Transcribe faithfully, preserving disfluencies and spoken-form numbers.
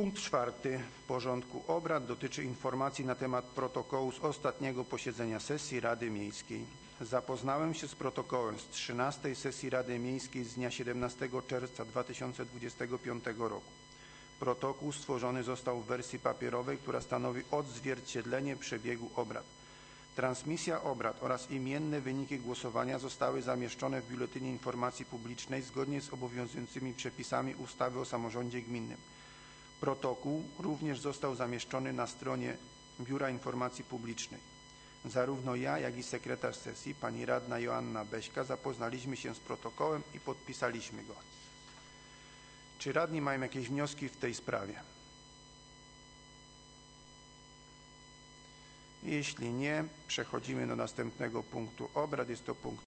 Punkt czwarty porządku obrad dotyczy informacji na temat protokołu z ostatniego posiedzenia sesji Rady Miejskiej. Zapoznałem się z protokołem z trzynastej sesji Rady Miejskiej z dnia siedemnastego czerwca dwa tysiące dwudziestego piątego roku. Protokół stworzony został w wersji papierowej, która stanowi odzwierciedlenie przebiegu obrad. Transmisja obrad oraz imienne wyniki głosowania zostały zamieszczone w Biuletynie Informacji Publicznej zgodnie z obowiązującymi przepisami ustawy o samorządzie gminnym. Protokół również został zamieszczony na stronie Biura Informacji Publicznej. Zarówno ja, jak i sekretarz sesji, pani radna Joanna Beśka, zapoznaliśmy się z protokołem i podpisaliśmy go. Czy radni mają jakieś wnioski w tej sprawie? Jeśli nie, przechodzimy do następnego punktu obrad. Jest to punkt